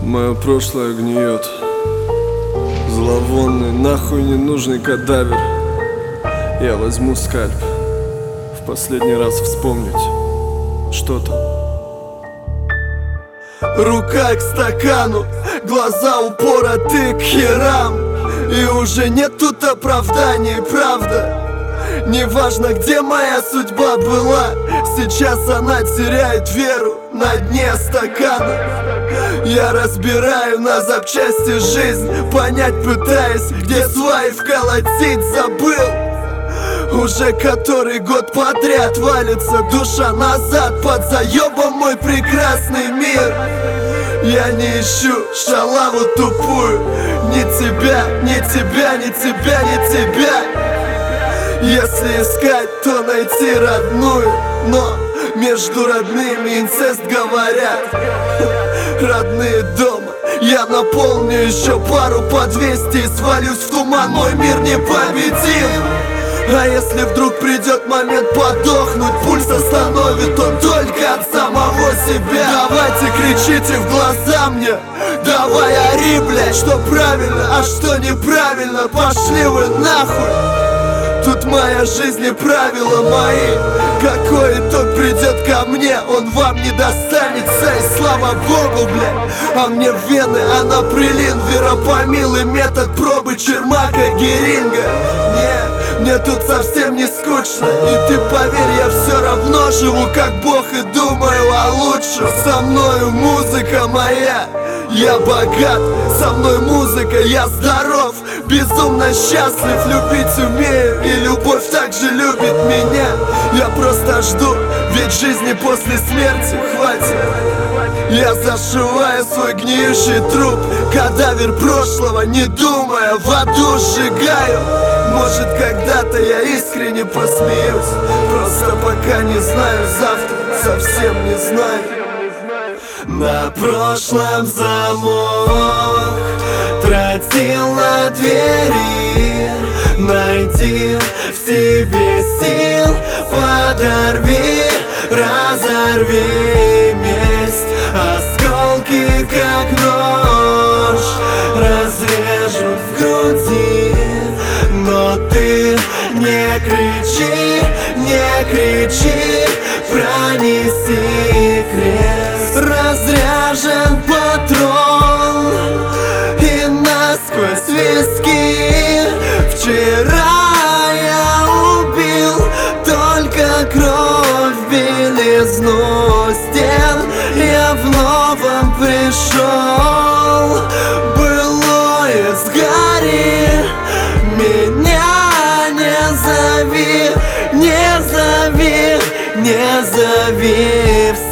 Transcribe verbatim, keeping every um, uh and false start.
Мое прошлое гниет. Зловонный, нахуй ненужный кадавер. Я возьму скальп, в последний раз вспомнить, что там. Рука к стакану, глаза упороты к херам. И уже нет тут оправданий, правда. Неважно, где моя судьба была, сейчас она теряет веру на дне стакана. Я разбираю на запчасти жизнь, понять пытаясь, где сваи вколотить забыл. Уже который год подряд валится душа назад под заебом мой прекрасный мир. Я не ищу шалаву тупую, ни тебя, ни тебя, ни тебя, ни тебя. Если искать, то найти родную, но между родными инцест говорят. Родные дома, я наполню еще пару по двести и свалюсь в туман, мой мир непобедим. А если вдруг придет момент подохнуть, пульс остановит он только от самого себя. Давайте кричите в глаза мне, давай ори, блядь, что правильно, а что неправильно, пошли вы нахуй. Тут моя жизнь и правила мои. Какой итог придет ко мне, он вам не достанется. И слава богу, блядь, а мне в вены анаприлин, веропомилый метод пробы Чермака Геринга. Не, мне тут совсем не скучно. И ты поверь, я все равно живу как бог и думаю о лучшем. Со мною музыка моя, я богат, со мной музыка, я здоров, безумно счастлив, любить умею, и любовь также любит меня. Я просто жду, ведь жизни после смерти хватит. Я зашиваю свой гниющий труп, кадавер прошлого, не думая, в аду сжигаю. Может, когда-то я искренне посмеюсь, просто пока не знаю, завтра совсем не знаю. На прошлом замок тратил на двери, найди в себе сил, подорви, разорви месть. Осколки, как нож, разрежут в груди, но ты не кричи, не кричи, пронеси крест. Разряжен патрон и насквозь виски. Вчера я убил только кровь, белизну стен. Я в новом пришел, былое сгори. Меня не зови, не зови, не зови.